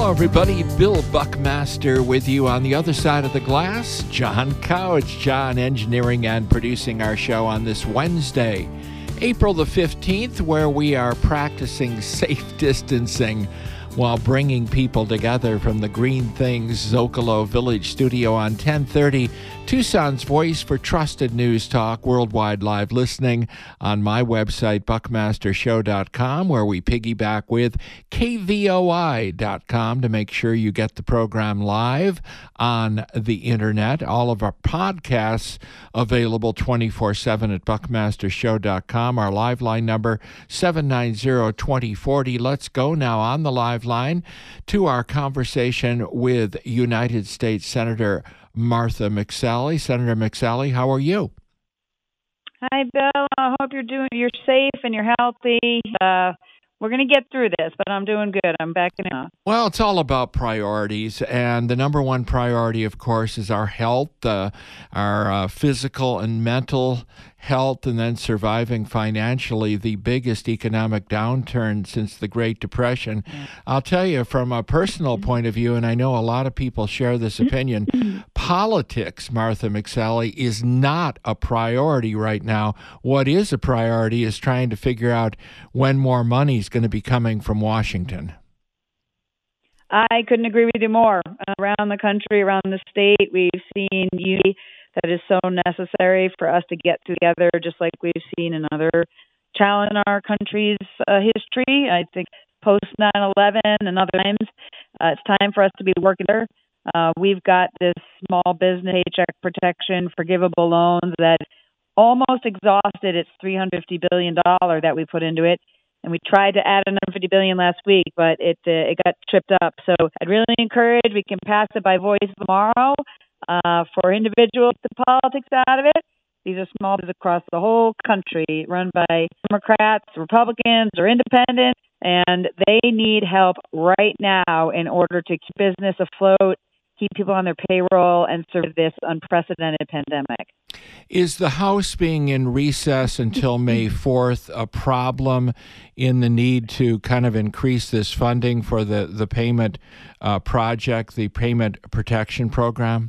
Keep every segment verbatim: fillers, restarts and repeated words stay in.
Hello, everybody. Bill Buckmaster with you on the other side of the glass. John Couch, John engineering and producing our show on this Wednesday, April the fifteenth, where we are practicing safe distancing while bringing people together from the Green Things Zocalo Village studio on ten thirty, Tucson's voice for trusted news talk, worldwide live listening on my website, buckmaster show dot com, where we piggyback with K V O I dot com to make sure you get the program live on the internet. All of our podcasts available twenty-four seven at buckmaster show dot com. Our live line number, seven nine zero, two zero four zero. Let's go now on the live line to our conversation with United States Senator Martha McSally. Senator McSally, how are you? Hi, Bill. I hope you're doing. You're safe and you're healthy. Uh, we're going to get through this, but I'm doing good. I'm backing up. Well, it's all about priorities, and the number one priority, of course, is our health, uh, our uh, physical and mental health, and then surviving financially the biggest economic downturn since the Great Depression. Yeah. I'll tell you, from a personal point of view, and I know a lot of people share this opinion, politics, Martha McSally, is not a priority right now. What is a priority is trying to figure out when more money is going to be coming from Washington. I couldn't agree with you more. Around the country, around the state, we've seen unity that is so necessary for us to get together, just like we've seen in other challenges in our country's uh, history. I think post nine eleven and other times, uh, it's time for us to be working there. Uh, we've got this small business paycheck protection, forgivable loans that almost exhausted its three hundred fifty billion dollars that we put into it. And we tried to add another fifty billion dollars last week, but it uh, it got tripped up. So I'd really encourage we can pass it by voice tomorrow. Uh, for individuals, the politics out of it. These are small businesses across the whole country, run by Democrats, Republicans, or independents, and they need help right now in order to keep business afloat, keep people on their payroll, and serve this unprecedented pandemic. Is the House being in recess until May fourth a problem in the need to kind of increase this funding for the, the payment uh, project, the payment protection program?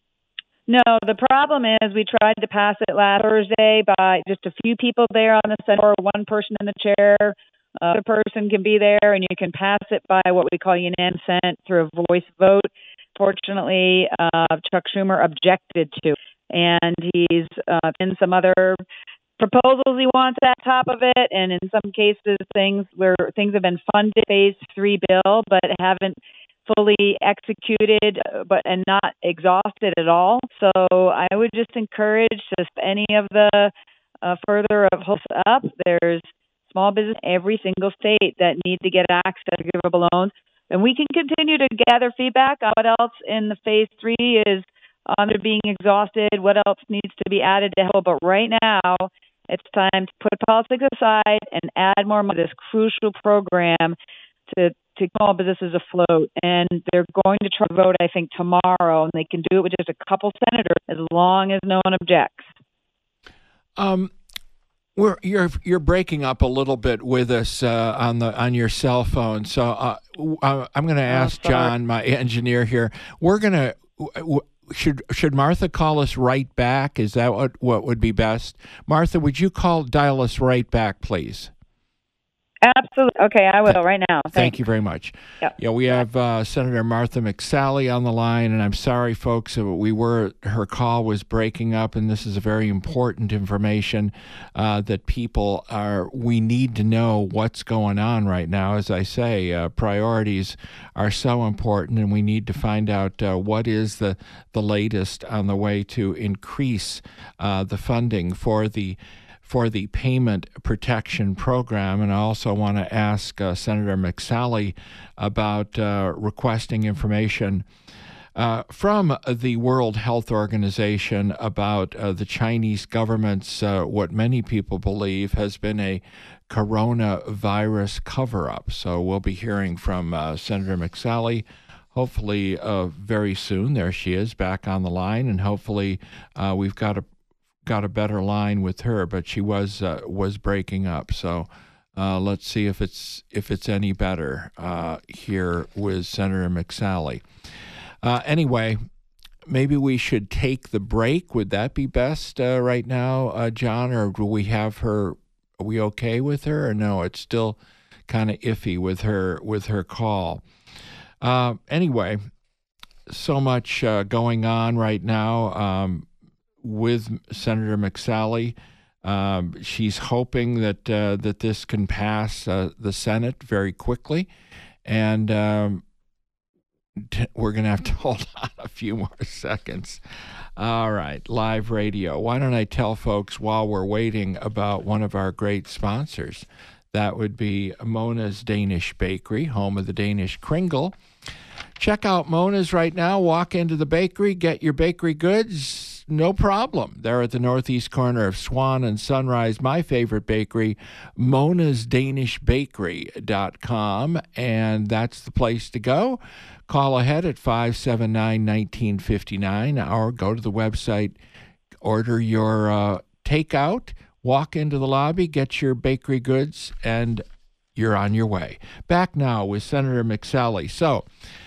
No, the problem is we tried to pass it last Thursday by just a few people there on the Senate, or one person in the chair. Uh, the person can be there, and you can pass it by what we call unanimous consent through a voice vote. Fortunately, uh, Chuck Schumer objected to, and he's uh, in some other proposals he wants at the top of it, and in some cases, things where things have been funded, phase three bill, but haven't fully executed, but and not exhausted at all. So I would just encourage just any of the uh, further of hooks up. There's small business in every single state that need to get access to forgivable loans, and we can continue to gather feedback on what else in the phase three is under being exhausted, what else needs to be added to help. But right now, it's time to put politics aside and add more money to this crucial program to to small businesses afloat. And they're going to try to vote, I think, tomorrow, and they can do it with just a couple senators as long as no one objects. Um, we're you're you're breaking up a little bit with us uh, on the on your cell phone, so uh, I'm going to ask oh, John, my engineer here. We're going to should should Martha call us right back? Is that what what would be best? Martha, would you call dial us right back, please? Absolutely. Okay, I will right now. Thanks. Thank you very much. Yep. Yeah, we have uh, Senator Martha McSally on the line, and I'm sorry, folks, we were her call was breaking up, and this is a very important information uh, that people are. We need to know what's going on right now. As I say, uh, priorities are so important, and we need to find out uh, what is the the latest on the way to increase uh, the funding for the. for the Payment Protection Program. And I also want to ask uh, Senator McSally about uh, requesting information uh, from the World Health Organization about uh, the Chinese government's, uh, what many people believe has been a coronavirus cover-up. So we'll be hearing from uh, Senator McSally hopefully uh, very soon. There she is back on the line, and hopefully uh, we've got a got a better line with her, but she was uh, was breaking up. So Uh, let's see if it's if it's any better uh, here with Senator McSally. Uh, anyway, maybe we should take the break. Would that be best uh, right now, uh, John? Or do we have her? Are we okay with her? Or no? It's still kind of iffy with her with her call. Uh, anyway, so much uh, going on right now um, with Senator McSally. Um, she's hoping that uh, that this can pass uh, the Senate very quickly, and um, t- we're going to have to hold on a few more seconds. All right, live radio. Why don't I tell folks while we're waiting about one of our great sponsors? That would be Mona's Danish Bakery, home of the Danish Kringle. Check out Mona's right now. Walk into the bakery, get your bakery goods. No problem. They're at the northeast corner of Swan and Sunrise, my favorite bakery, monas danish bakery dot com, and that's the place to go. Call ahead at five seven nine, one nine five nine or go to the website, order your uh, takeout, walk into the lobby, get your bakery goods, and you're on your way. Back now with Senator McSally. So,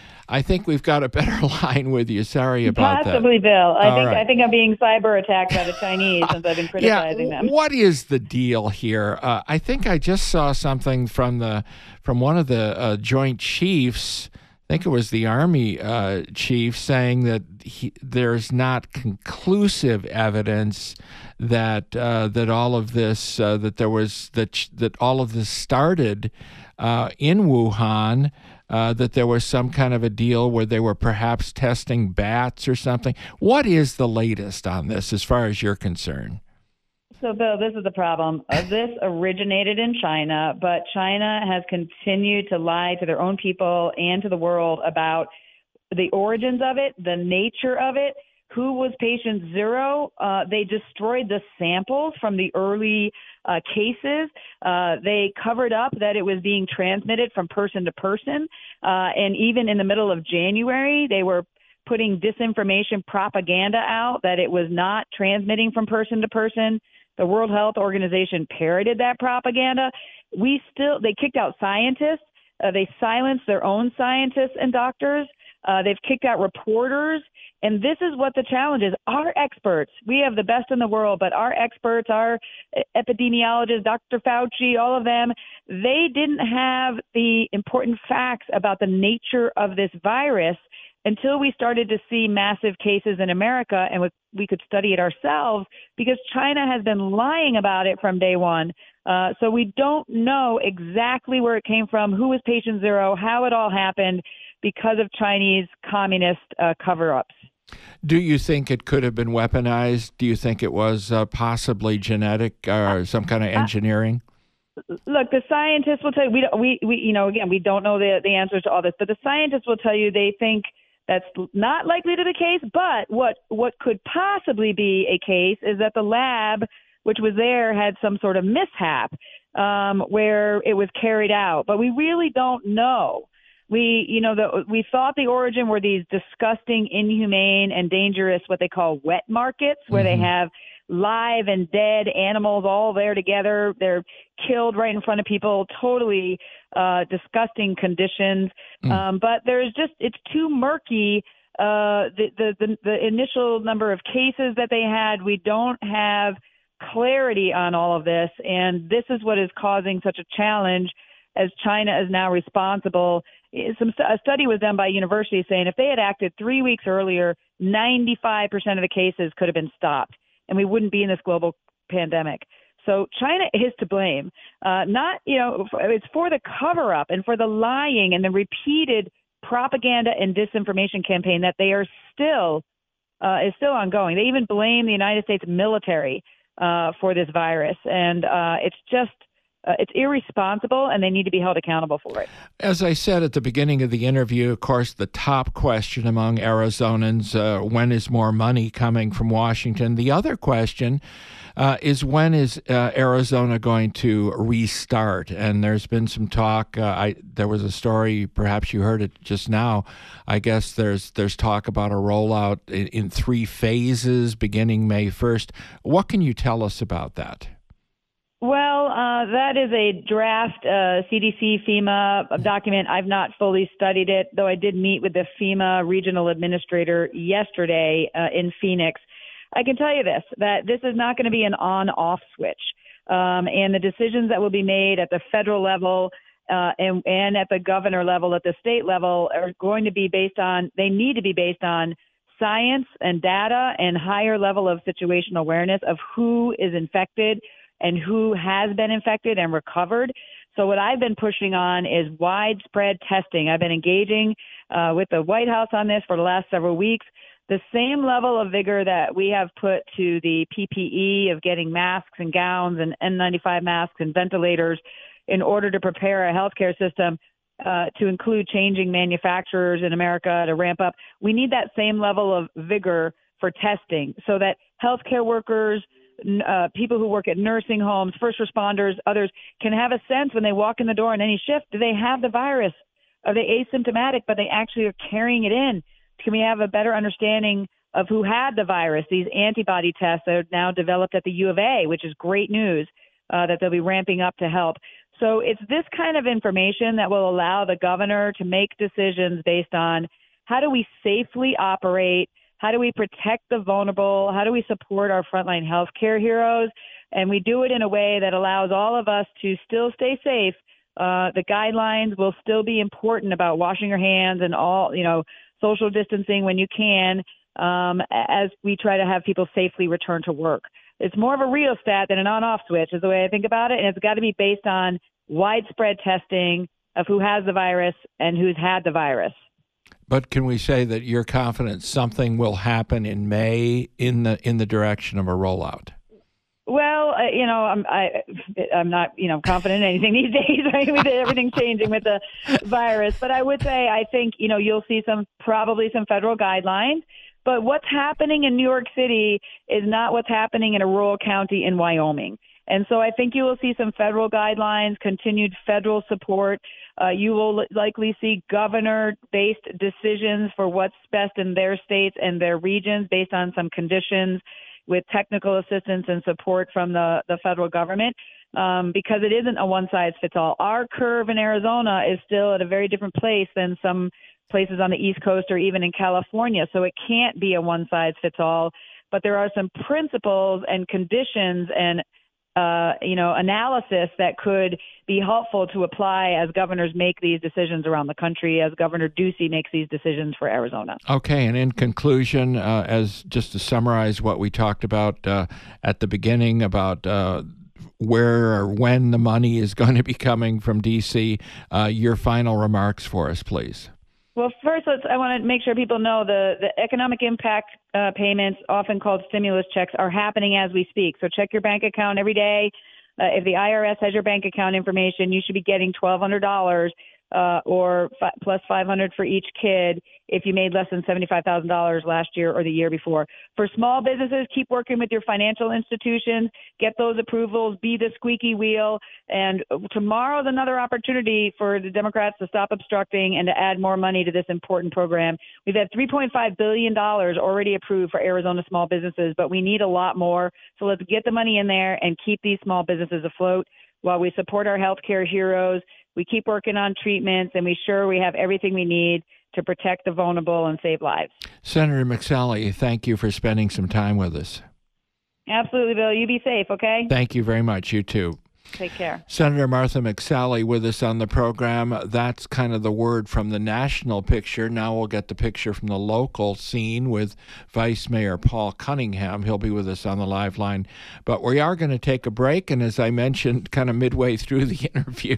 I think we've got a better line with you. Sorry about Possibly, that. Bill. I All think right. I think I'm being cyber attacked by the Chinese since I've been criticizing yeah, them. What is the deal here? Uh, I think I just saw something from the from one of the uh, Joint Chiefs. I think it was the Army uh, chief saying that he, there's not conclusive evidence that uh, that all of this uh, that there was that that all of this started uh, in Wuhan. Uh, that there was some kind of a deal where they were perhaps testing bats or something. What is the latest on this as far as you're concerned? So, Bill, this is the problem. Uh, this originated in China, but China has continued to lie to their own people and to the world about the origins of it, the nature of it, who was patient zero. Uh, they destroyed the samples from the early uh, cases. Uh, they covered up that it was being transmitted from person to person. Uh, and even in the middle of January, they were putting disinformation propaganda out that it was not transmitting from person to person. The World Health Organization parroted that propaganda. We still, they kicked out scientists. Uh, they silenced their own scientists and doctors. Uh, they've kicked out reporters. And this is what the challenge is. Our experts, we have the best in the world, but our experts, our epidemiologists, Doctor Fauci, all of them, they didn't have the important facts about the nature of this virus until we started to see massive cases in America, and we could study it ourselves because China has been lying about it from day one. Uh, so we don't know exactly where it came from, who was patient zero, how it all happened because of Chinese communist uh, cover-ups. Do you think it could have been weaponized? Do you think it was uh, possibly genetic or some kind of engineering? Uh, look, the scientists will tell you, we, we, we, you know, again, we don't know the, the answers to all this, but the scientists will tell you they think that's not likely to be the case. But what, what could possibly be a case is that the lab, which was there, had some sort of mishap um, where it was carried out. But we really don't know. We, you know, the, we thought the origin were these disgusting, inhumane, and dangerous, what they call wet markets, where mm-hmm. they have live and dead animals all there together. They're killed right in front of people, totally uh, disgusting conditions. Mm. Um, but there's just, it's too murky. Uh, the, the, the, the initial number of cases that they had, we don't have clarity on all of this. And this is what is causing such a challenge as China is now responsible. Some a study was done by a university saying if they had acted three weeks earlier, ninety-five percent of the cases could have been stopped, and we wouldn't be in this global pandemic. So China is to blame. Uh, not, you know, it's for the cover-up and for the lying and the repeated propaganda and disinformation campaign that they are still uh, is still ongoing. They even blame the United States military uh, for this virus, and uh, it's just. Uh, it's irresponsible, and they need to be held accountable for it. As I said at the beginning of the interview, of course, the top question among Arizonans, uh, when is more money coming from Washington? The other question uh, is when is uh, Arizona going to restart? And there's been some talk. Uh, I there was a story, perhaps you heard it just now. I guess there's there's talk about a rollout in, in three phases beginning May first. What can you tell us about that? Well, uh, that is a draft uh, C D C FEMA document. I've not fully studied it, though I did meet with the FEMA regional administrator yesterday uh, in Phoenix. I can tell you this, that this is not going to be an on-off switch. Um, and the decisions that will be made at the federal level uh, and, and at the governor level, at the state level, are going to be based on, they need to be based on science and data and higher level of situational awareness of who is infected and who has been infected and recovered. So what I've been pushing on is widespread testing. I've been engaging uh, with the White House on this for the last several weeks. The same level of vigor that we have put to the P P E of getting masks and gowns and N ninety-five masks and ventilators in order to prepare a healthcare system uh, to include changing manufacturers in America to ramp up. We need that same level of vigor for testing so that healthcare workers, Uh, people who work at nursing homes, first responders, others can have a sense when they walk in the door on any shift, do they have the virus? Are they asymptomatic, but they actually are carrying it in? Can we have a better understanding of who had the virus? These antibody tests are now developed at the U of A, which is great news uh, that they'll be ramping up to help. So it's this kind of information that will allow the governor to make decisions based on how do we safely operate. How do we protect the vulnerable? How do we support our frontline healthcare heroes? And we do it in a way that allows all of us to still stay safe. Uh, the guidelines will still be important about washing your hands and all, you know, social distancing when you can, um, as we try to have people safely return to work. It's more of a rheostat than an on-off switch is the way I think about it. And it's got to be based on widespread testing of who has the virus and who's had the virus. But can we say that you're confident something will happen in May in the in the direction of a rollout? Well, uh, you know, I'm I, I'm not you know confident in anything these days, right? With everything changing with the virus, but I would say I think you know you'll see some probably some federal guidelines. But what's happening in New York City is not what's happening in a rural county in Wyoming. And so I think you will see some federal guidelines, continued federal support. Uh, you will likely see governor-based decisions for what's best in their states and their regions based on some conditions with technical assistance and support from the, the federal government, um, because it isn't a one-size-fits-all. Our curve in Arizona is still at a very different place than some places on the East Coast or even in California. So it can't be a one-size-fits-all, but there are some principles and conditions and Uh, you know, analysis that could be helpful to apply as governors make these decisions around the country, as Governor Ducey makes these decisions for Arizona. Okay, and in conclusion, uh, as just to summarize what we talked about uh, at the beginning about uh, where or when the money is going to be coming from D C, uh, your final remarks for us, please. Well, first, let's, I want to make sure people know the, the economic impact uh, payments, often called stimulus checks, are happening as we speak. So check your bank account every day. Uh, if the I R S has your bank account information, you should be getting twelve hundred dollars uh, or f- plus five hundred dollars for each kid if you made less than seventy-five thousand dollars last year or the year before. For small businesses, keep working with your financial institutions, get those approvals, be the squeaky wheel. And tomorrow's another opportunity for the Democrats to stop obstructing and to add more money to this important program. We've had three point five billion dollars already approved for Arizona small businesses, but we need a lot more. So let's get the money in there and keep these small businesses afloat while we support our healthcare heroes. We keep working on treatments, and we sure we have everything we need to protect the vulnerable and save lives. Senator McSally, thank you for spending some time with us. Absolutely, Bill. You be safe, okay? Thank you very much. You too. Take care. Senator Martha McSally with us on the program. That's kind of the word from the national picture. Now we'll get the picture from the local scene with Vice Mayor Paul Cunningham. He'll be with us on the live line. But we are going to take a break. And as I mentioned kind of midway through the interview,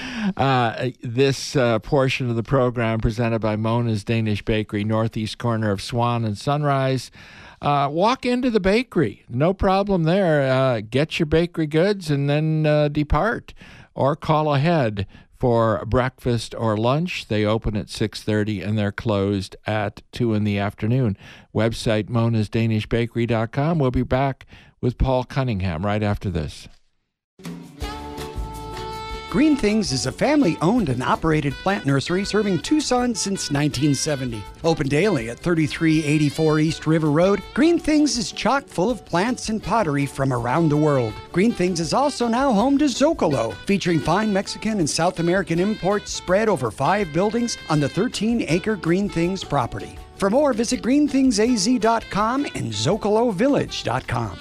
uh, this uh, portion of the program presented by Mona's Danish Bakery, northeast corner of Swan and Sunrise. Uh, walk into the bakery. No problem there. Uh, get your bakery goods and then uh, depart. Or call ahead for breakfast or lunch. They open at six thirty and they're closed at two in the afternoon. Website monas danish bakery dot com. We'll be back with Paul Cunningham right after this. Green Things is a family-owned and operated plant nursery serving Tucson since nineteen seventy. Open daily at thirty-three eighty-four East River Road, Green Things is chock full of plants and pottery from around the world. Green Things is also now home to Zocalo, featuring fine Mexican and South American imports spread over five buildings on the thirteen-acre Green Things property. For more, visit green things a z dot com and zocalo village dot com.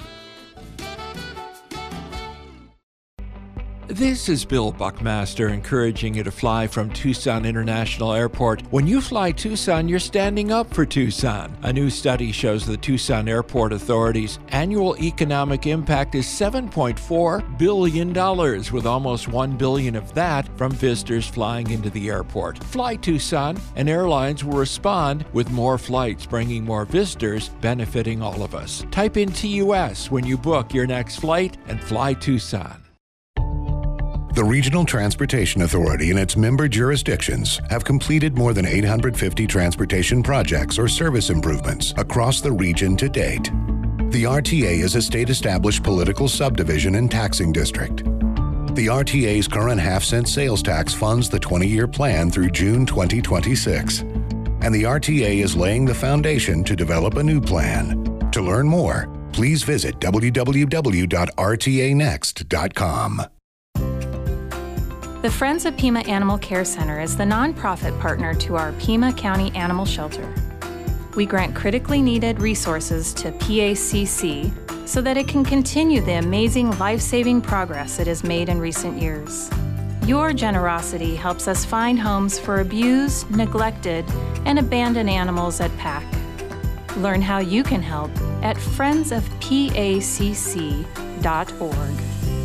This is Bill Buckmaster encouraging you to fly from Tucson International Airport. When you fly Tucson, you're standing up for Tucson. A new study shows the Tucson Airport Authority's annual economic impact is seven point four billion dollars, with almost one billion dollars of that from visitors flying into the airport. Fly Tucson, and airlines will respond with more flights, bringing more visitors, benefiting all of us. Type in T U S when you book your next flight and fly Tucson. The Regional Transportation Authority and its member jurisdictions have completed more than eight hundred fifty transportation projects or service improvements across the region to date. The R T A is a state-established political subdivision and taxing district. The R T A's current half-cent sales tax funds the twenty-year plan through June twenty twenty-six, and the R T A is laying the foundation to develop a new plan. To learn more, please visit w w w dot r t a next dot com. The Friends of Pima Animal Care Center is the nonprofit partner to our Pima County Animal Shelter. We grant critically needed resources to P A C C so that it can continue the amazing life-saving progress it has made in recent years. Your generosity helps us find homes for abused, neglected, and abandoned animals at P A C. Learn how you can help at friends of p a c c dot org.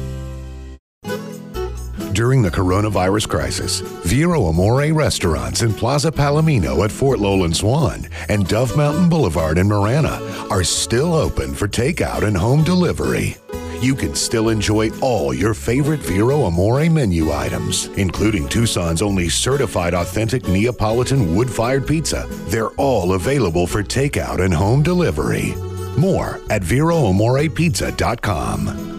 During the coronavirus crisis, Vero Amore restaurants in Plaza Palomino at Fort Lowland Swan and Dove Mountain Boulevard in Marana are still open for takeout and home delivery. You can still enjoy all your favorite Vero Amore menu items, including Tucson's only certified authentic Neapolitan wood-fired pizza. They're all available for takeout and home delivery. More at vero amore pizza dot com.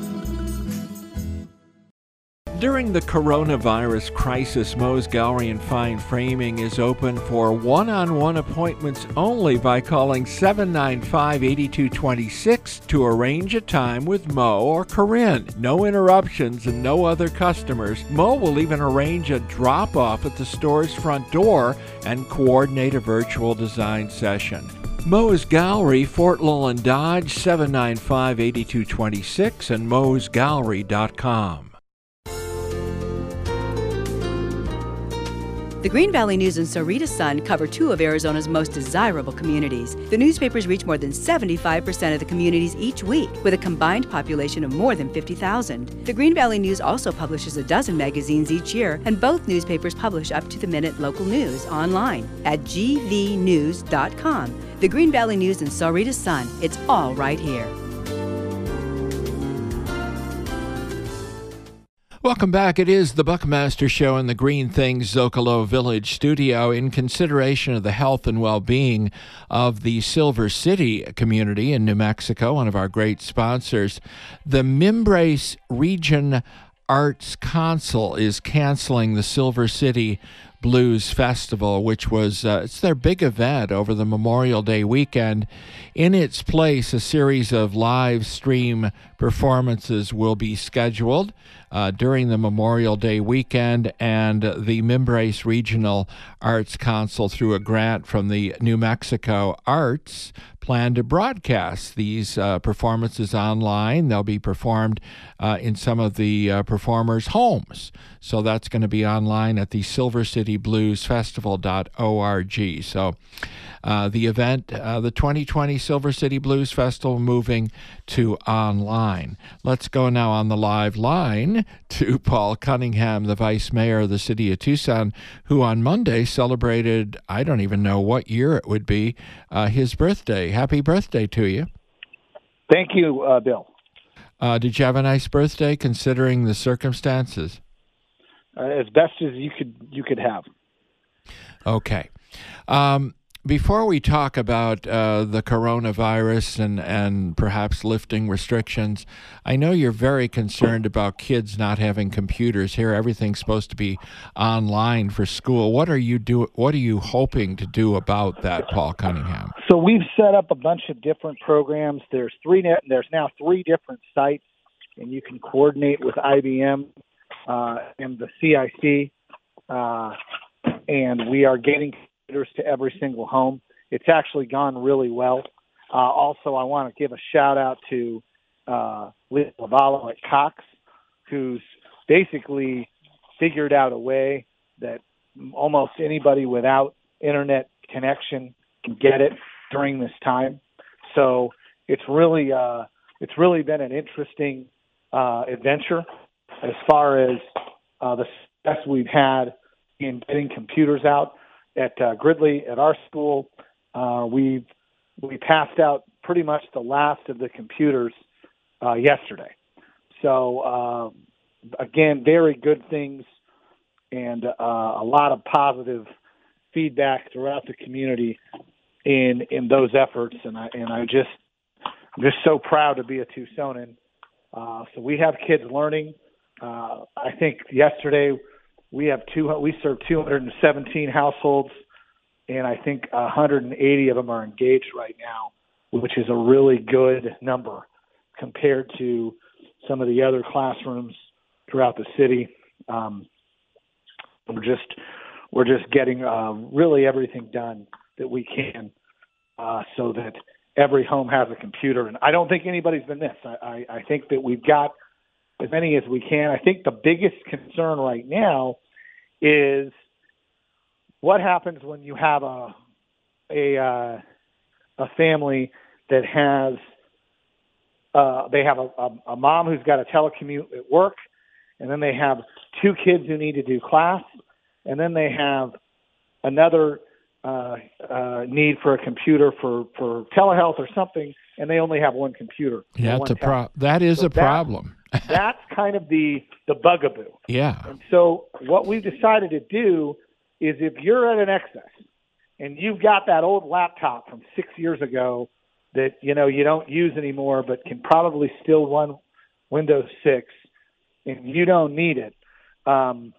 During the coronavirus crisis, Moe's Gallery and Fine Framing is open for one-on-one appointments only by calling seven nine five, eight two two six to arrange a time with Mo or Corinne. No interruptions and no other customers. Mo will even arrange a drop-off at the store's front door and coordinate a virtual design session. Moe's Gallery, Fort Lowland Dodge, seven nine five, eight two two six and moes gallery dot com. The Green Valley News and Sahuarita Sun cover two of Arizona's most desirable communities. The newspapers reach more than seventy-five percent of the communities each week, with a combined population of more than fifty thousand. The Green Valley News also publishes a dozen magazines each year, and both newspapers publish up-to-the-minute local news online at g v news dot com. The Green Valley News and Sahuarita Sun, it's all right here. Welcome back. It is the Buckmaster Show in the Green Things Zocalo Village studio. In consideration of the health and well-being of the Silver City community in New Mexico, one of our great sponsors, the Mimbres Region Arts Council is canceling the Silver City Blues Festival, which was uh, it's their big event over the Memorial Day weekend. In its place, a series of live stream performances will be scheduled uh, during the Memorial Day weekend, and the Mimbres Regional Arts Council, through a grant from the New Mexico Arts, plan to broadcast these uh, performances online. They'll be performed uh, in some of the uh, performers' homes. So that's going to be online at the silver city blues festival dot org. So uh, the event, uh, the twenty twenty Silver City Blues Festival, moving to online. Let's go now on the live line to Paul Cunningham, the Vice Mayor of the City of Tucson, who on Monday celebrated, I don't even know what year it would be, uh, his birthday. Happy birthday to you. Thank you, uh, Bill. Uh, did you have a nice birthday considering the circumstances? Uh, as best as you could you could have. Okay. Um, Before we talk about uh, the coronavirus and, and perhaps lifting restrictions, I know you're very concerned about kids not having computers. Here, everything's supposed to be online for school. What are you do? What are you hoping to do about that, Paul Cunningham? So we've set up a bunch of different programs. There's three. There's now three different sites, and you can coordinate with I B M uh, and the C I C, uh, and we are getting to every single home. It's actually gone really well. Uh, also, I want to give a shout out to uh, Liz Lavallo at Cox, who's basically figured out a way that almost anybody without internet connection can get it during this time. So it's really uh, it's really been an interesting uh, adventure as far as uh, the success we've had in getting computers out. At uh, Gridley, at our school, uh, we we passed out pretty much the last of the computers uh, yesterday. So, uh, again, very good things and uh, a lot of positive feedback throughout the community in in those efforts. And I and I just I'm just so proud to be a Tucsonan. Uh, so we have kids learning. Uh, I think yesterday. We have two. We serve two hundred seventeen households, and I think one hundred eighty of them are engaged right now, which is a really good number compared to some of the other classrooms throughout the city. Um, we're just we're just getting uh, really everything done that we can, uh, so that every home has a computer. And I don't think anybody's been missed. I, I, I think that we've got as many as we can. I think the biggest concern right now is what happens when you have a a uh, a family that has uh, they have a, a, a mom who's got a telecommute at work, and then they have two kids who need to do class, and then they have another uh, uh, need for a computer for, for telehealth or something, and they only have one computer. Yeah, that's a pro- that is so a problem. That's kind of the, the bugaboo. Yeah. And so what we've decided to do is if you're at an excess and you've got that old laptop from six years ago that, you know, you don't use anymore but can probably still run Windows six and you don't need it, um,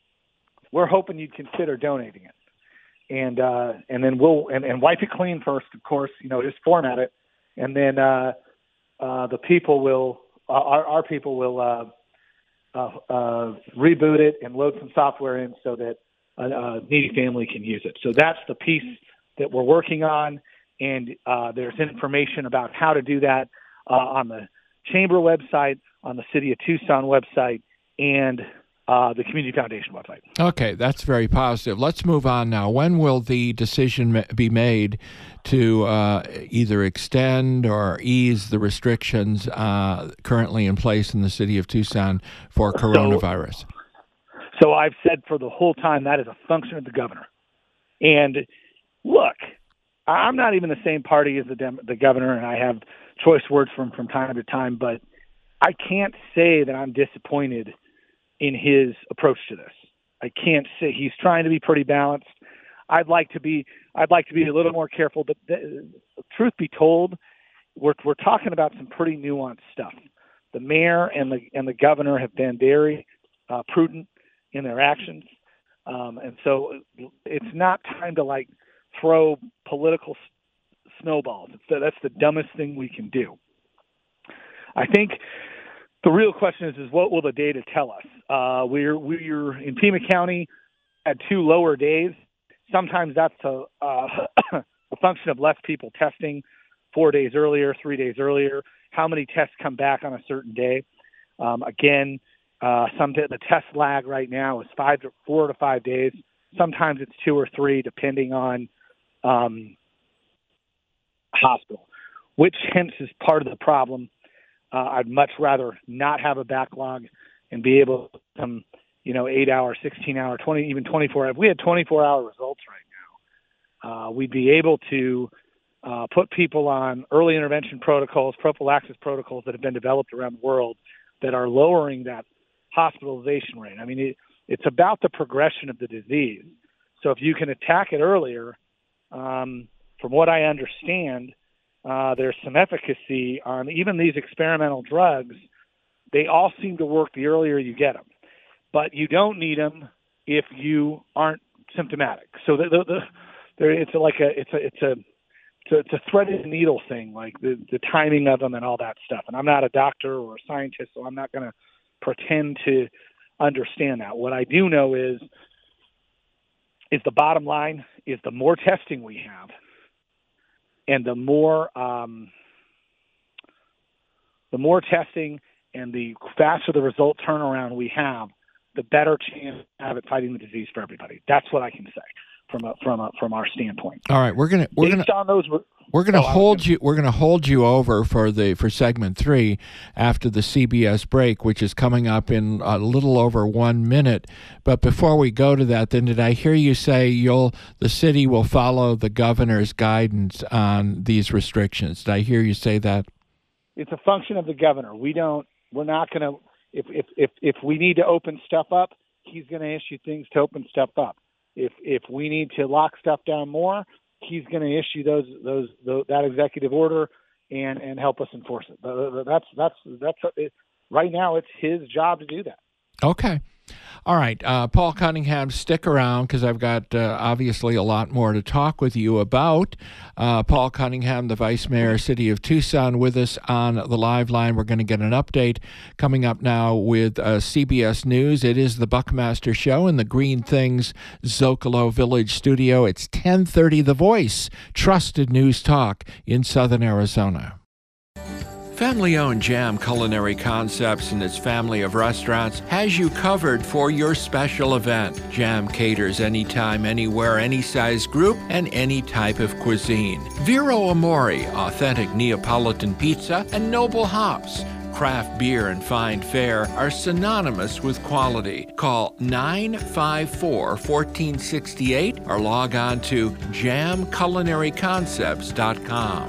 we're hoping you'd consider donating it. And uh, and then we'll and, and wipe it clean first, of course, you know, just format it. And then uh, uh, the people will Our, our people will uh, uh, uh, reboot it and load some software in so that a, a needy family can use it. So that's the piece that we're working on, and uh, there's information about how to do that uh, on the Chamber website, on the City of Tucson website, and uh, the Community Foundation website. Okay, that's very positive. Let's move on now. When will the decision be made to uh, either extend or ease the restrictions uh, currently in place in the city of Tucson for coronavirus? So, so I've said for the whole time that is a function of the governor. And look, I'm not even the same party as the Dem- the governor, and I have choice words from from time to time, but I can't say that I'm disappointed in his approach to this. I can't say he's trying to be pretty balanced. I'd like to be, I'd like to be a little more careful, but the, truth be told, we're, we're talking about some pretty nuanced stuff. The mayor and the, and the governor have been very uh, prudent in their actions. Um, and so it's not time to like throw political s- snowballs. It's the, that's the dumbest thing we can do. I think the real question is, is what will the data tell us? Uh, we're, we're in Pima County at two lower days. Sometimes that's a, uh, a function of less people testing four days earlier, three days earlier. How many tests come back on a certain day? Um, again, uh, some the test lag right now is five to four to five days. Sometimes it's two or three, depending on um, hospital, which hence is part of the problem. Uh, I'd much rather not have a backlog and be able to come, you know, eight hour, sixteen hour, twenty, even twenty-four. If we had twenty-four hour results right now, uh, we'd be able to uh, put people on early intervention protocols, prophylaxis protocols that have been developed around the world that are lowering that hospitalization rate. I mean, it, it's about the progression of the disease. So if you can attack it earlier, um, from what I understand, uh, there's some efficacy on even these experimental drugs. They all seem to work the earlier you get them, but you don't need them if you aren't symptomatic. So the, the, the, there, it's like a it's a it's a it's a, it's a threaded needle thing, like the the timing of them and all that stuff. And I'm not a doctor or a scientist, so I'm not going to pretend to understand that. What I do know is is the bottom line is the more testing we have, and the more um, the more testing and the faster the result turnaround we have, the better chance to have it fighting the disease for everybody. That's what I can say from a, from a, from our standpoint. All right, we're gonna we're Based gonna on those, we're gonna oh, hold gonna, you we're gonna hold you over for the for segment three after the C B S break, which is coming up in a little over one minute. But before we go to that, then did I hear you say you'll the city will follow the governor's guidance on these restrictions? Did I hear you say that? It's a function of the governor. We don't. We're not going to. If if if if we need to open stuff up, he's going to issue things to open stuff up. If if we need to lock stuff down more, he's going to issue those those, those that executive order and, and help us enforce it. That's that's that's it, right now. It's his job to do that. Okay. All right. Uh, Paul Cunningham, stick around because I've got uh, obviously a lot more to talk with you about. Uh, Paul Cunningham, the Vice Mayor, City of Tucson, with us on the live line. We're going to get an update coming up now with uh, C B S News. It is the Buckmaster Show in the Green Things Zocalo Village studio. It's ten thirty The Voice, trusted news talk in Southern Arizona. Family-owned Jam Culinary Concepts and its family of restaurants has you covered for your special event. Jam caters anytime, anywhere, any size group, and any type of cuisine. Vero Amore, authentic Neapolitan pizza, and Noble Hops. Craft beer and fine fare are synonymous with quality. Call nine five four, one four six eight or log on to jam culinary concepts dot com.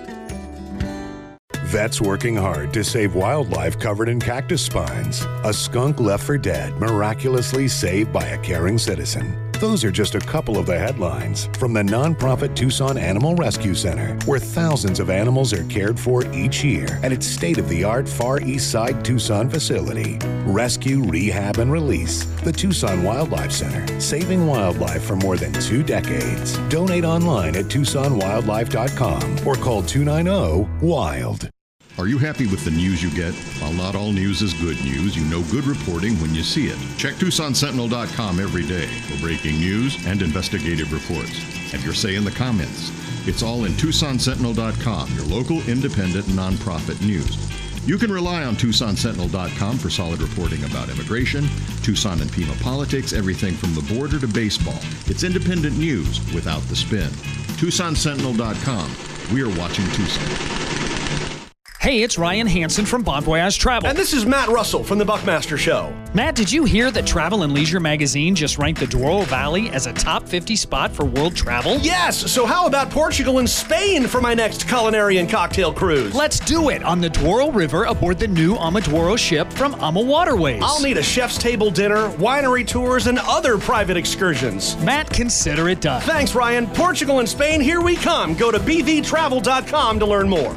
Vets working hard to save wildlife covered in cactus spines. A skunk left for dead, miraculously saved by a caring citizen. Those are just a couple of the headlines from the nonprofit Tucson Animal Rescue Center, where thousands of animals are cared for each year at its state-of-the-art Far East Side Tucson facility. Rescue, rehab, and release. The Tucson Wildlife Center, saving wildlife for more than two decades. Donate online at tucson wildlife dot com or call two nine zero, WILD. Are you happy with the news you get? While not all news is good news, you know good reporting when you see it. Check Tucson Sentinel dot com every day for breaking news and investigative reports. Have your say in the comments. It's all in Tucson Sentinel dot com, your local independent nonprofit news. You can rely on Tucson Sentinel dot com for solid reporting about immigration, Tucson and Pima politics, everything from the border to baseball. It's independent news without the spin. Tucson Sentinel dot com. We are watching Tucson. Hey, it's Ryan Hansen from Bon Voyage Travel. And this is Matt Russell from The Buckmaster Show. Matt, did you hear that Travel and Leisure magazine just ranked the Douro Valley as a top fifty spot for world travel? Yes, so how about Portugal and Spain for my next culinary and cocktail cruise? Let's do it on the Douro River aboard the new Amaduro ship from Ama Waterways. I'll need a chef's table dinner, winery tours, and other private excursions. Matt, consider it done. Thanks, Ryan. Portugal and Spain, here we come. Go to b v travel dot com to learn more.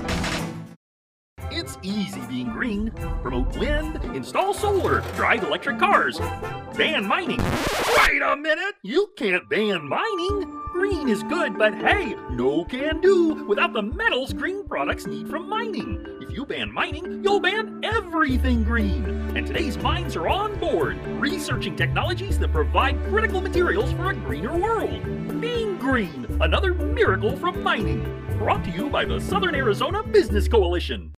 It's easy being green. Promote wind, install solar, drive electric cars, ban mining. Wait a minute! You can't ban mining! Green is good, but hey, no can do without the metals green products need from mining. If you ban mining, you'll ban everything green. And today's mines are on board, researching technologies that provide critical materials for a greener world. Being green, another miracle from mining. Brought to you by the Southern Arizona Business Coalition.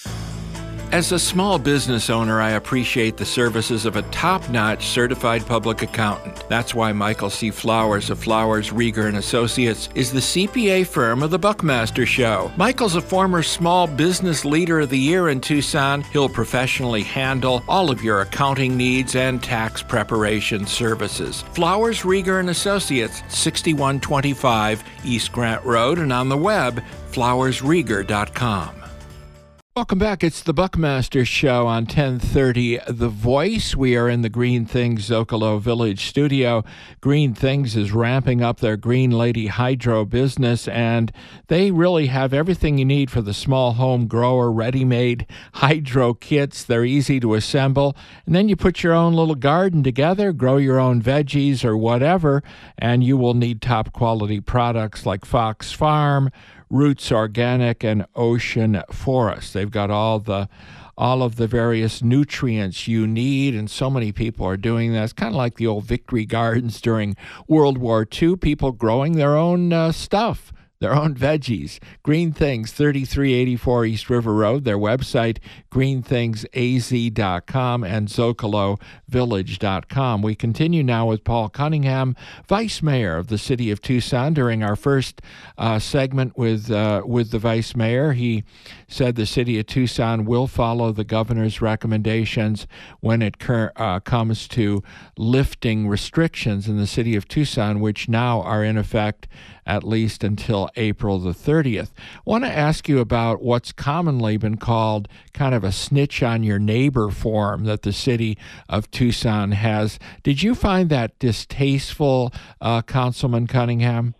As a small business owner, I appreciate the services of a top-notch certified public accountant. That's why Michael C. Flowers of Flowers, Rieger and Associates is the C P A firm of the Buckmaster Show. Michael's a former Small Business Leader of the Year in Tucson. He'll professionally handle all of your accounting needs and tax preparation services. Flowers, Rieger and Associates, sixty-one twenty-five East Grant Road, and on the web, flowers rieger dot com. Welcome back. It's the Buckmaster Show on ten thirty The Voice. We are in the Green Things Zocalo Village studio. Green Things is ramping up their Green Lady Hydro business, and they really have everything you need for the small home grower, ready-made hydro kits. They're easy to assemble, and then you put your own little garden together, grow your own veggies or whatever, and you will need top-quality products like Fox Farm, Roots Organic, and Ocean Forest. They've got all the all of the various nutrients you need, and so many people are doing that. It's kind of like the old Victory Gardens during World War Two, people growing their own uh, stuff, their own veggies. Green Things, thirty-three eighty-four East River Road. Their website, green things a z dot com and zocalo village dot com. We continue now with Paul Cunningham, Vice Mayor of the City of Tucson. During our first uh, segment with uh, with the Vice Mayor, he said the City of Tucson will follow the governor's recommendations when it cur- uh, comes to lifting restrictions in the City of Tucson, which now are in effect at least until April the thirtieth. I want to ask you about what's commonly been called kind of a snitch on your neighbor form that the City of Tucson has. Did you find that distasteful, uh, Councilman Cunningham?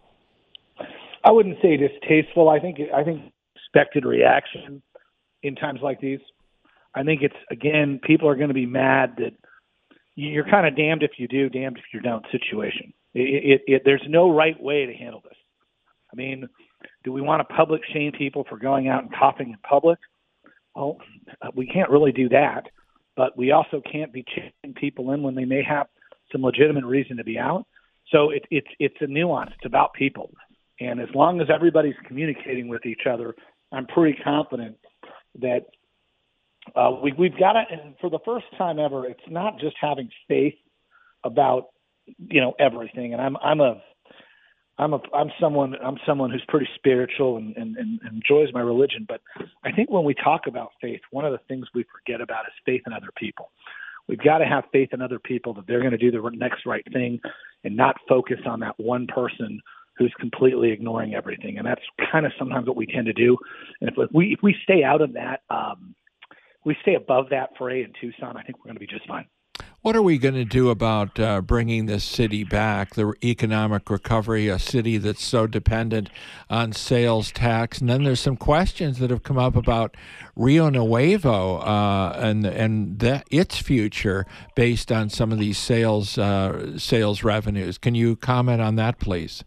I wouldn't say distasteful. I think I think expected reaction in times like these. I think it's, again, people are going to be mad that you're kind of damned if you do, damned if you don't situation. It, it, it, there's no right way to handle this. I mean, do we want to public shame people for going out and coughing in public? Well, we can't really do that, but we also can't be chasing people in when they may have some legitimate reason to be out. So it, it's it's a nuance. It's about people. And as long as everybody's communicating with each other, I'm pretty confident that uh, we, we've got to, and for the first time ever, it's not just having faith about, you know, everything. And I'm I'm a I'm a I'm someone I'm someone who's pretty spiritual and, and, and enjoys my religion. But I think when we talk about faith, one of the things we forget about is faith in other people. We've got to have faith in other people that they're going to do the next right thing and not focus on that one person who's completely ignoring everything. And that's kind of sometimes what we tend to do. And if we if we stay out of that, um, we stay above that fray in Tucson, I think we're going to be just fine. What are we going to do about uh, bringing this city back, the economic recovery, a city that's so dependent on sales tax? And then there's some questions that have come up about Rio Nuevo uh, and and that, its future based on some of these sales uh, sales revenues. Can you comment on that, please?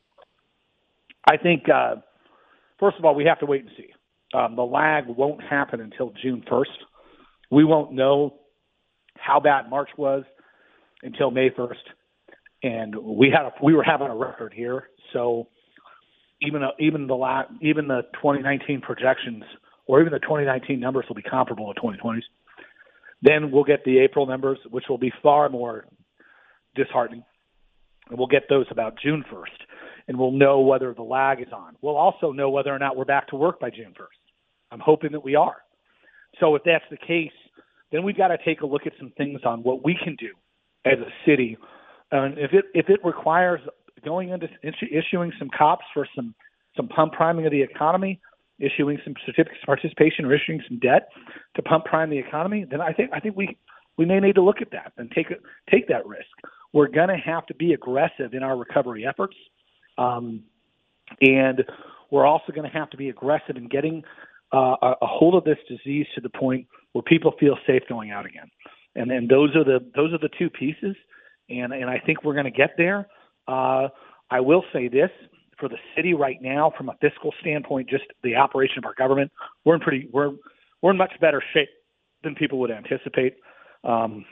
I think, uh, first of all, we have to wait and see. Um, the lag won't happen until June first. We won't know how bad March was until May first, and we had a, we were having a record here. So even a, even the la- even the twenty nineteen projections, or even the twenty nineteen numbers, will be comparable to twenty twenty's. Then we'll get the April numbers, which will be far more disheartening, and we'll get those about June first, and we'll know whether the lag is on. We'll also know whether or not we're back to work by June first. I'm hoping that we are. So if that's the case, then we've got to take a look at some things on what we can do as a city. And if it if it requires going into issuing some cops for some, some pump priming of the economy, issuing some certificates of participation, or issuing some debt to pump prime the economy, then I think I think we, we may need to look at that and take take that risk. We're going to have to be aggressive in our recovery efforts, um, and we're also going to have to be aggressive in getting uh, a, a hold of this disease to the point where people feel safe going out again. And then those are the those are the two pieces, and and I think we're going to get there. Uh, I will say this, for the city right now, from a fiscal standpoint, just the operation of our government, we're in pretty we're we're in much better shape than people would anticipate. Um,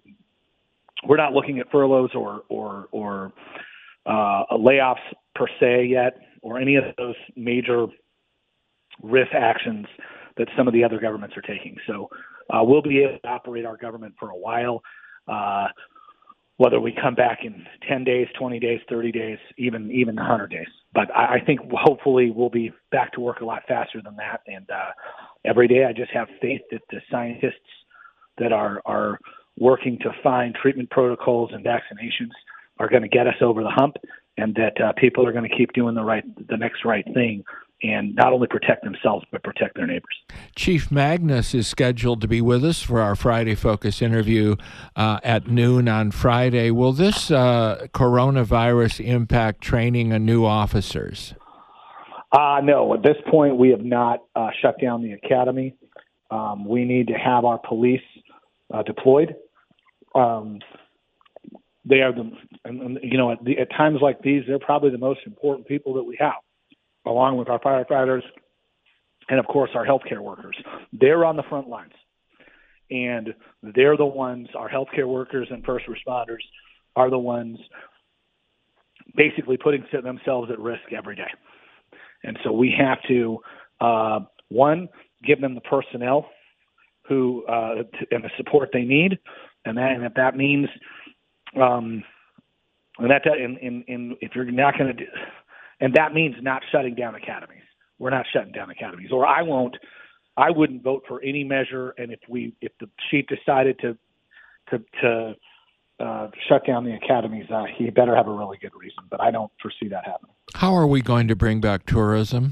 we're not looking at furloughs or or or uh, layoffs per se yet, or any of those major R I F actions that some of the other governments are taking. So uh, we'll be able to operate our government for a while, uh, whether we come back in ten days, twenty days, thirty days, even even one hundred days. But I, I think hopefully we'll be back to work a lot faster than that. And uh, every day I just have faith that the scientists that are, are working to find treatment protocols and vaccinations are going to get us over the hump, and that uh, people are going to keep doing the right, the next right thing and not only protect themselves, but protect their neighbors. Chief Magnus is scheduled to be with us for our Friday Focus interview uh, at noon on Friday. Will this uh, coronavirus impact training of new officers? Uh, no, at this point, we have not uh, shut down the academy. Um, we need to have our police uh, deployed. Um, they are the, and, and, you know, at, the, at times like these, they're probably the most important people that we have, along with our firefighters and, of course, our healthcare workers. They're on the front lines, and they're the ones, our healthcare workers and first responders are the ones basically putting themselves at risk every day. And so we have to, uh, one, give them the personnel who uh, t- and the support they need, and that, and if that means, um, and that, in, in, in if you're not going to do, and that means not shutting down academies. We're not shutting down academies, or I won't. I wouldn't vote for any measure. And if we, if the chief decided to, to, to uh, shut down the academies, uh, he better have a really good reason. But I don't foresee that happening. How are we going to bring back tourism?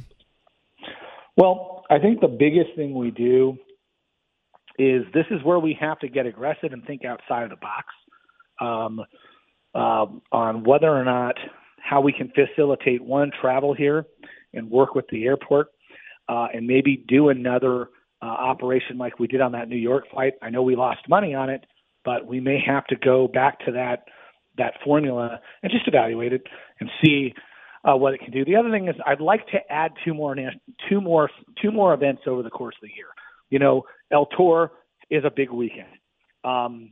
Well, I think the biggest thing we do is this is where we have to get aggressive and think outside of the box um, uh, on whether or not how we can facilitate, one, travel here and work with the airport uh, and maybe do another uh, operation like we did on that New York flight. I know we lost money on it, but we may have to go back to that that formula and just evaluate it and see uh, what it can do. The other thing is I'd like to add two more two more two more events over the course of the year. You know, El Tour is a big weekend. Um,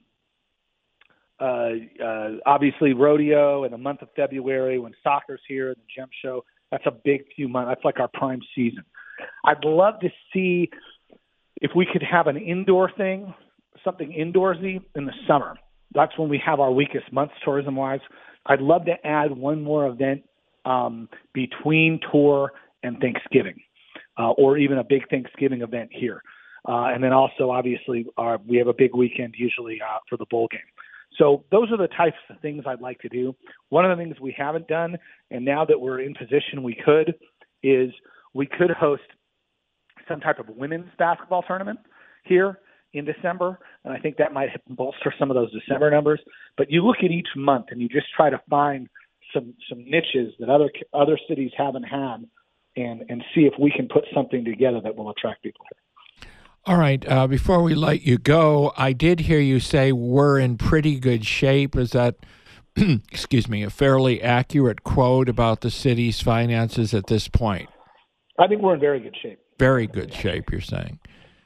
uh, uh, obviously, rodeo in the month of February when soccer's here and the Gem Show, that's a big few months. That's like our prime season. I'd love to see if we could have an indoor thing, something indoorsy in the summer. That's when we have our weakest months tourism-wise. I'd love to add one more event um, between tour and Thanksgiving, uh, or even a big Thanksgiving event here. Uh, and then also, obviously, our, we have a big weekend usually uh, for the bowl game. So those are the types of things I'd like to do. One of the things we haven't done, and now that we're in position we could, is we could host some type of women's basketball tournament here in December, and I think that might bolster some of those December numbers. But you look at each month and you just try to find some some niches that other other cities haven't had, and and see if we can put something together that will attract people here. All right. Uh, before we let you go, I did hear you say we're in pretty good shape. Is that, excuse me, a fairly accurate quote about the city's finances at this point? I think we're in very good shape. Very good shape, you're saying.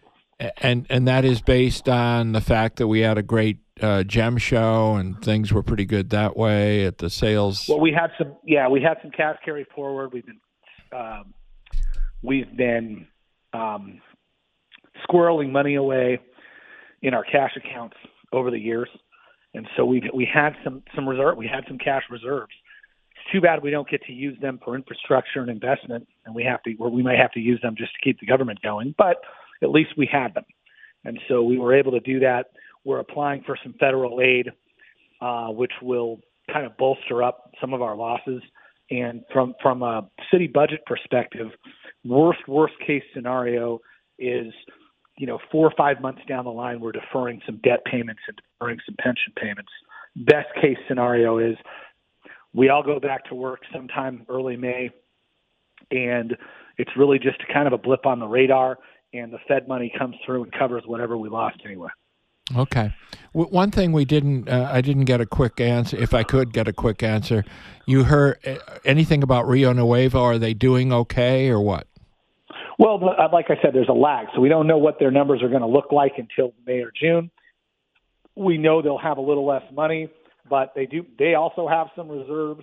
And and that is based on the fact that we had a great uh, Gem Show and things were pretty good that way at the sales. Well, we had some, yeah, we had some cash carry forward. We've been, um, we've been um, squirreling money away in our cash accounts over the years, and so we we had some some reserve. We had some cash reserves. It's too bad we don't get to use them for infrastructure and investment, and we have to, or we might have to use them just to keep the government going. But at least we had them. And so we were able to do that. We're applying for some federal aid, uh, which will kind of bolster up some of our losses. And from, from a city budget perspective, worst, worst case scenario is, you know, four or five months down the line, we're deferring some debt payments and deferring some pension payments. Best case scenario is we all go back to work sometime early May, and it's really just kind of a blip on the radar, and the Fed money comes through and covers whatever we lost anyway. Okay. W- one thing we didn't, uh, I didn't get a quick answer, if I could get a quick answer. You heard uh, anything about Rio Nuevo? Are they doing okay or what? Well, like I said, there's a lag, so we don't know what their numbers are going to look like until May or June. We know they'll have a little less money, but they do. They also have some reserves.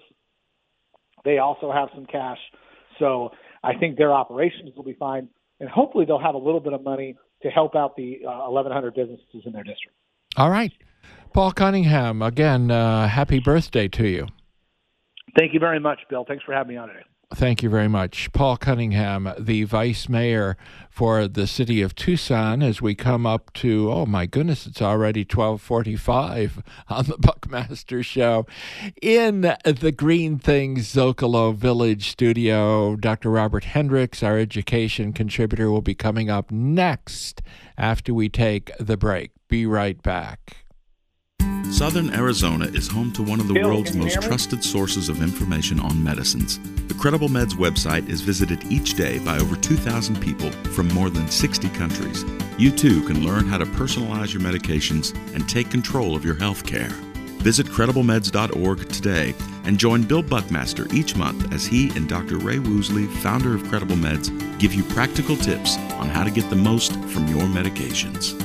They also have some cash. So I think their operations will be fine. And hopefully they'll have a little bit of money to help out the uh, eleven hundred businesses in their district. All right. Paul Cunningham, again, uh, happy birthday to you. Thank you very much, Bill. Thanks for having me on today. Thank you very much. Paul Cunningham, the vice mayor for the city of Tucson, as we come up to, oh my goodness, it's already twelve forty-five on the Buckmaster Show. In the Green Things Zocalo Village studio, Doctor Robert Hendricks, our education contributor, will be coming up next after we take the break. Be right back. Southern Arizona is home to one of the Bill, world's can you most hear me? trusted sources of information on medicines. The Credible Meds website is visited each day by over two thousand people from more than sixty countries. You too can learn how to personalize your medications and take control of your health care. Visit credible meds dot org today and join Bill Buckmaster each month as he and Doctor Ray Woosley, founder of Credible Meds, give you practical tips on how to get the most from your medications.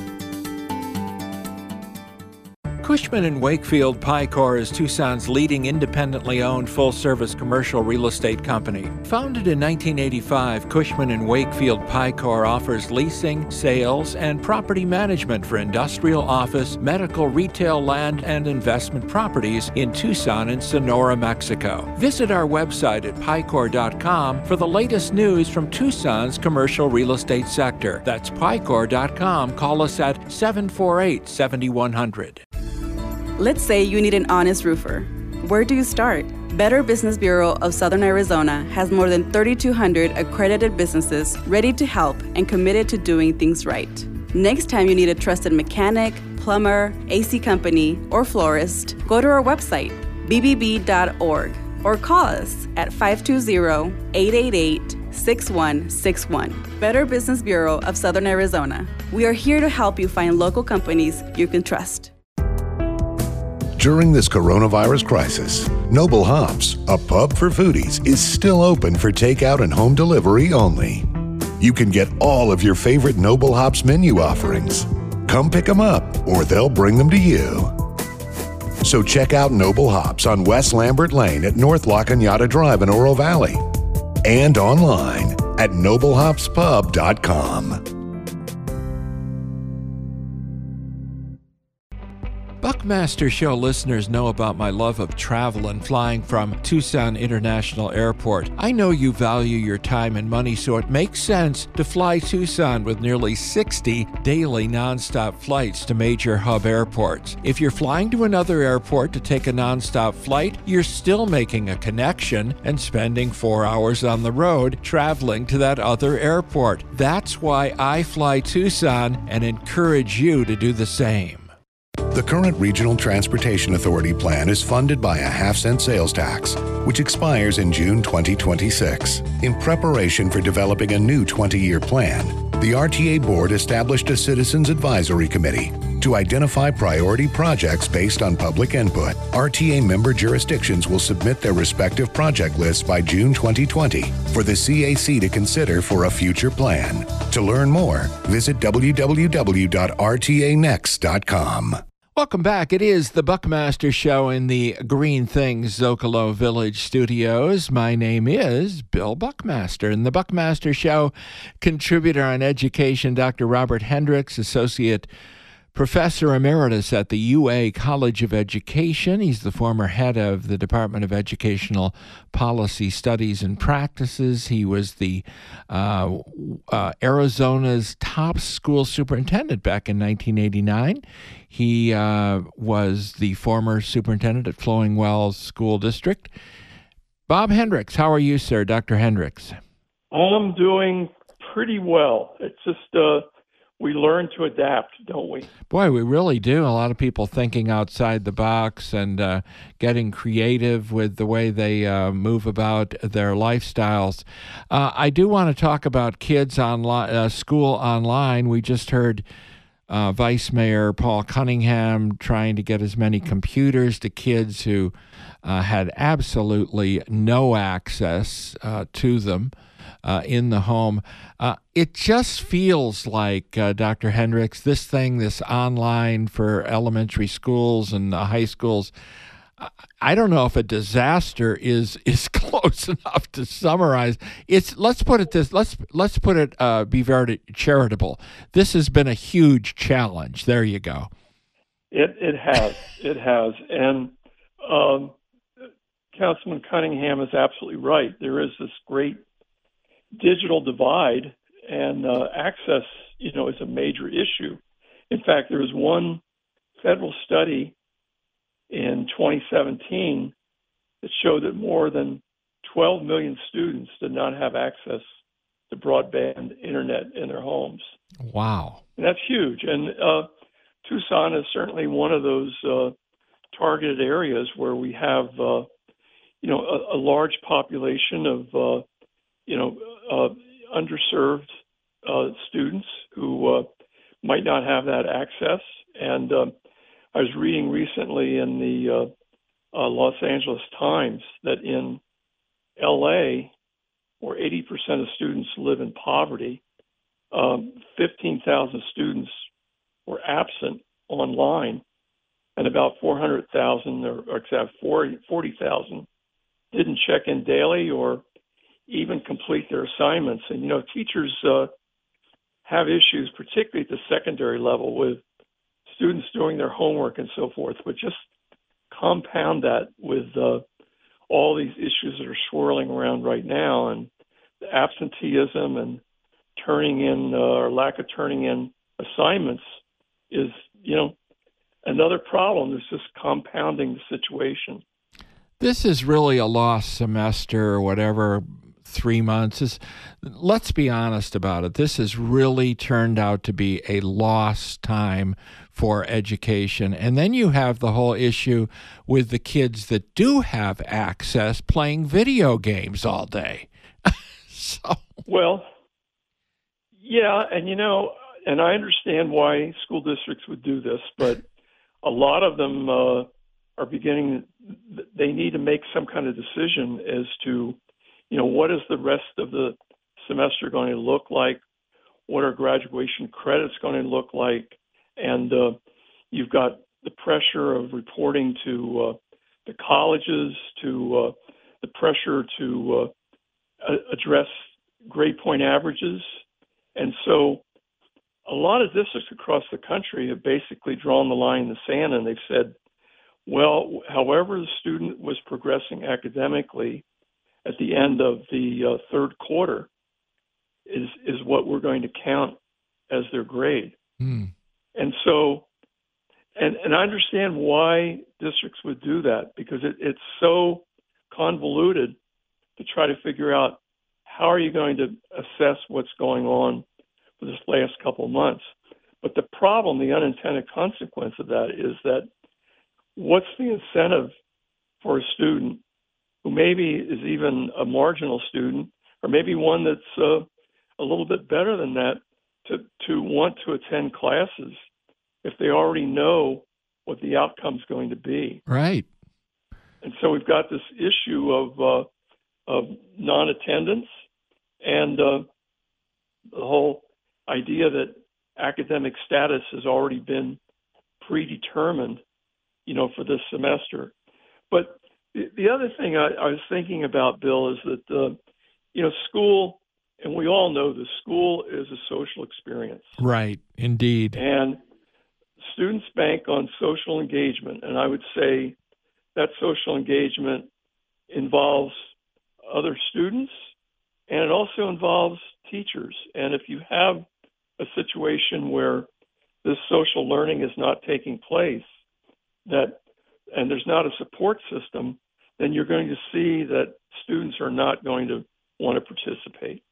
Cushman and Wakefield Picor is Tucson's leading independently owned full-service commercial real estate company. Founded in nineteen eighty-five, Cushman and Wakefield Picor offers leasing, sales, and property management for industrial, office, medical, retail, land, and investment properties in Tucson and Sonora, Mexico. Visit our website at picor dot com for the latest news from Tucson's commercial real estate sector. That's picor dot com. Call us at seven four eight, seven one zero zero. Let's say you need an honest roofer. Where do you start? Better Business Bureau of Southern Arizona has more than thirty-two hundred accredited businesses ready to help and committed to doing things right. Next time you need a trusted mechanic, plumber, A C company, or florist, go to our website, b b b dot org, or call us at five two zero, eight eight eight, six one six one. Better Business Bureau of Southern Arizona. We are here to help you find local companies you can trust. During this coronavirus crisis, Noble Hops, a pub for foodies, is still open for takeout and home delivery only. You can get all of your favorite Noble Hops menu offerings. Come pick them up, or they'll bring them to you. So check out Noble Hops on West Lambert Lane at North La Cañada Drive in Oro Valley, and online at noble hops pub dot com. Buckmaster Show listeners know about my love of travel and flying from Tucson International Airport. I know you value your time and money, so it makes sense to fly Tucson with nearly sixty daily nonstop flights to major hub airports. If you're flying to another airport to take a nonstop flight, you're still making a connection and spending four hours on the road traveling to that other airport. That's why I fly Tucson and encourage you to do the same. The current Regional Transportation Authority plan is funded by a half-cent sales tax, which expires in June twenty twenty-six. In preparation for developing a new twenty-year plan, the R T A Board established a Citizens Advisory Committee to identify priority projects based on public input. R T A member jurisdictions will submit their respective project lists by June twenty twenty for the C A C to consider for a future plan. To learn more, visit w w w dot r t a next dot com. Welcome back. It is the Buckmaster Show in the Green Things Zocalo Village studios. My name is Bill Buckmaster, and the Buckmaster Show contributor on education, Doctor Robert Hendricks, Associate Professor Emeritus at the U A College of Education. He's the former head of the Department of Educational Policy Studies and Practices. He was the uh, uh, Arizona's top school superintendent back in nineteen eighty-nine. He uh, was the former superintendent at Flowing Wells School District. Bob Hendricks, how are you, sir? Doctor Hendricks. I'm doing pretty well. It's just uh, we learn to adapt, don't we? Boy, we really do. A lot of people thinking outside the box and uh, getting creative with the way they uh, move about their lifestyles. Uh, I do want to talk about kids online, uh, school online. We just heard Uh, Vice Mayor Paul Cunningham trying to get as many computers to kids who uh, had absolutely no access uh, to them uh, in the home. Uh, it just feels like, uh, Doctor Hendricks, this thing, this online for elementary schools and uh, high schools, I don't know if a disaster is is close enough to summarize. It's let's put it this let's let's put it uh, be very charitable. This has been a huge challenge. There you go. It it has it has, and um, Councilman Cunningham is absolutely right. There is this great digital divide, and uh, access, you know, is a major issue. In fact, there was one federal study in twenty seventeen that showed that more than twelve million students did not have access to broadband internet in their homes. Wow. And that's huge. And uh, Tucson is certainly one of those uh, targeted areas where we have, uh, you know, a, a large population of, uh, you know, uh, underserved uh, students who uh, might not have that access. And uh, I was reading recently in the uh, uh, Los Angeles Times that in L A, where eighty percent of students live in poverty, um, fifteen thousand students were absent online, and about four hundred thousand, or, or except forty thousand, didn't check in daily or even complete their assignments. And, you know, teachers uh, have issues, particularly at the secondary level, with students doing their homework and so forth, but just compound that with uh, all these issues that are swirling around right now, and the absenteeism and turning in uh, or lack of turning in assignments is, you know, another problem that's just compounding the situation. This is really a lost semester or whatever, three months. Is, let's be honest about it. This has really turned out to be a lost time for education. And then you have the whole issue with the kids that do have access playing video games all day. so. Well, yeah, and you know, and I understand why school districts would do this, but a lot of them uh, are beginning, they need to make some kind of decision as to, you know, what is the rest of the semester going to look like? What are graduation credits going to look like? And uh, you've got the pressure of reporting to uh, the colleges, to uh, the pressure to uh, address grade point averages. And so a lot of districts across the country have basically drawn the line in the sand, and they've said, well, however the student was progressing academically at the end of the uh, third quarter is is what we're going to count as their grade. Hmm. And so, and, and I understand why districts would do that, because it, it's so convoluted to try to figure out how are you going to assess what's going on for this last couple of months. But the problem, the unintended consequence of that is that what's the incentive for a student who maybe is even a marginal student, or maybe one that's uh, a little bit better than that, to, to want to attend classes if they already know what the outcome's going to be. Right. And so we've got this issue of uh, of non-attendance and uh, the whole idea that academic status has already been predetermined, you know, for this semester. But the, the other thing I, I was thinking about, Bill, is that, uh, you know, school, and we all know this, school is a social experience. Right, indeed. And students bank on social engagement, and I would say that social engagement involves other students, and it also involves teachers. And if you have a situation where this social learning is not taking place, that and there's not a support system, then you're going to see that students are not going to want to participate.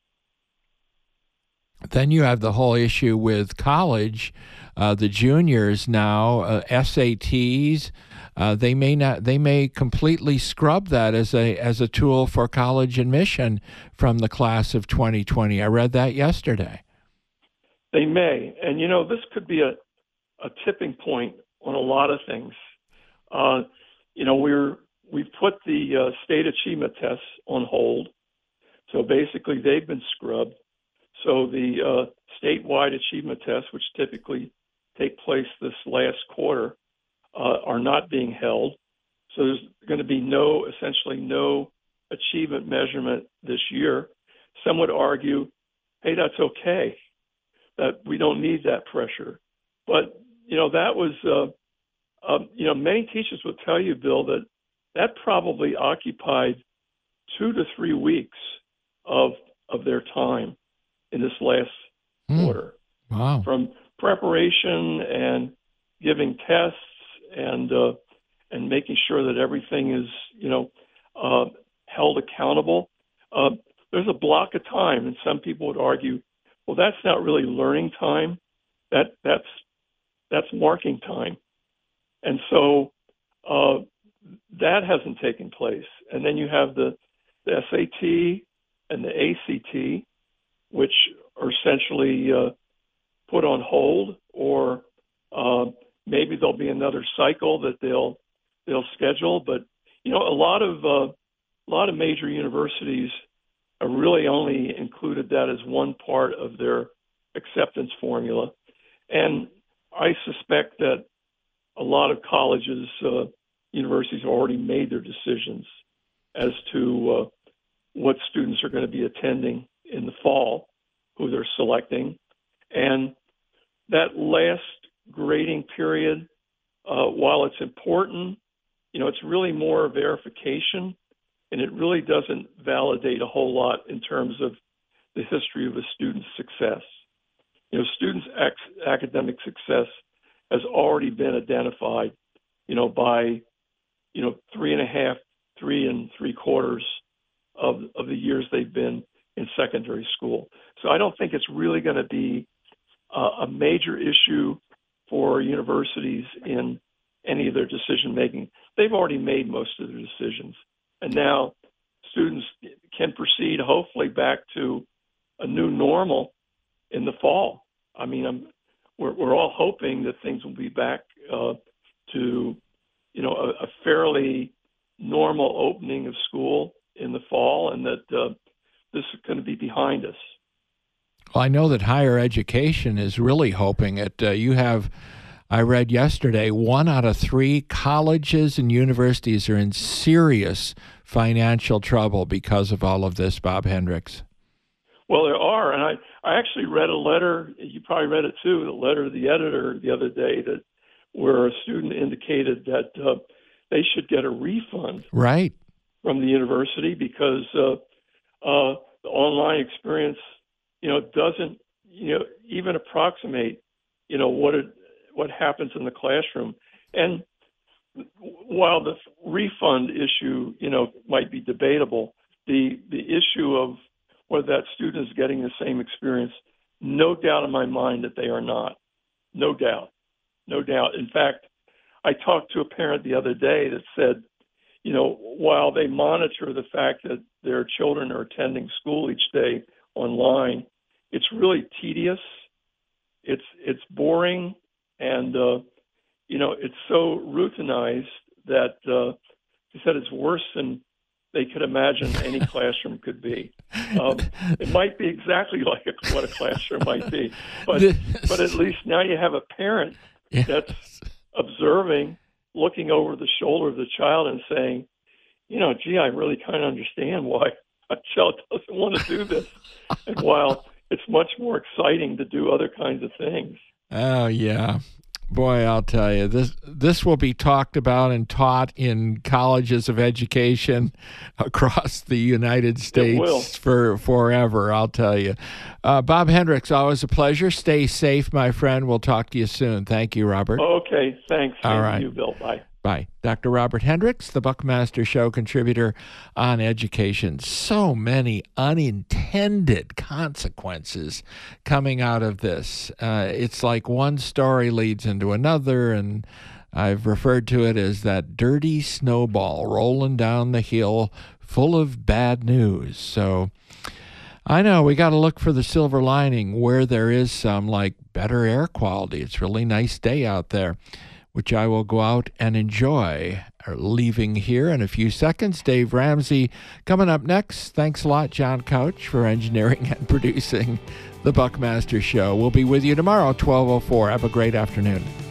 Then you have the whole issue with college, uh, the juniors now, uh, S A Ts. Uh, they may not. They may completely scrub that as a as a tool for college admission from the class of twenty twenty. I read that yesterday. They may, and you know, this could be a a tipping point on a lot of things. Uh, you know, we're we've put the uh, state achievement tests on hold, so basically they've been scrubbed. So the uh, statewide achievement tests, which typically take place this last quarter, uh, are not being held. So there's going to be no, essentially no achievement measurement this year. Some would argue, hey, that's okay, that we don't need that pressure. But, you know, that was, uh, uh, you know, many teachers will tell you, Bill, that that probably occupied two to three weeks of of their time in this last mm. quarter. Wow. From preparation and giving tests and uh, and making sure that everything is, you know, uh, held accountable. Uh, there's a block of time, and some people would argue, well, that's not really learning time. That that's that's marking time, and so uh, that hasn't taken place. And then you have the, the S A T and the A C T, which are essentially uh, put on hold, or uh, maybe there'll be another cycle that they'll they'll schedule. But you know, a lot of uh, a lot of major universities have really only included that as one part of their acceptance formula, and I suspect that a lot of colleges, uh, universities have already made their decisions as to uh, what students are going to be attending in the fall, who they're selecting. And that last grading period, uh, while it's important, you know, it's really more verification, and it really doesn't validate a whole lot in terms of the history of a student's success. You know, students' ac- academic success has already been identified, you know, by, you know, three and a half, three and three quarters of of the years they've been in secondary school. So I don't think it's really going to be uh, a major issue for universities in any of their decision making. They've already made most of their decisions, and now students can proceed hopefully back to a new normal in the fall. I mean, I'm, we're, we're all hoping that things will be back uh, to, you know, a, a fairly normal opening of school in the fall, and that uh, this is going to be behind us. Well, I know that higher education is really hoping it. Uh, you have, I read yesterday, one out of three colleges and universities are in serious financial trouble because of all of this, Bob Hendricks. Well, there are, and I, I actually read a letter, you probably read it too, the letter to the editor the other day, that where a student indicated that uh, they should get a refund right. from the university because uh, uh, the online experience, you know, doesn't, you know, even approximate, you know, what it, what happens in the classroom. And while the refund issue, you know, might be debatable, the the issue of whether that student is getting the same experience, no doubt in my mind that they are not. No doubt. No doubt. In fact, I talked to a parent the other day that said, you know, while they monitor the fact that their children are attending school each day online, it's really tedious. It's it's boring, and uh, you know, it's so routinized that uh, he said it's worse than they could imagine any classroom could be. Um, it might be exactly like a, what a classroom might be, but but at least now you have a parent yes. that's observing, looking over the shoulder of the child and saying, you know, gee, I really kind of understand why a child doesn't want to do this. And while it's much more exciting to do other kinds of things. Oh, yeah. Boy, I'll tell you, this this will be talked about and taught in colleges of education across the United States for forever, I'll tell you. Uh, Bob Hendricks, always a pleasure. Stay safe, my friend. We'll talk to you soon. Thank you, Robert. Okay, thanks. All Same right. to you, Bill. Bye. Bye. Doctor Robert Hendricks, the Buckmaster Show contributor on education. So many unintended consequences coming out of this. Uh, it's like one story leads into another, and I've referred to it as that dirty snowball rolling down the hill full of bad news. So I know we got to look for the silver lining where there is some, like better air quality. It's a really nice day out there, which I will go out and enjoy. Leaving here in a few seconds, Dave Ramsey coming up next. Thanks a lot, John Couch, for engineering and producing the Buckmaster Show. We'll be with you tomorrow, twelve oh four. Have a great afternoon.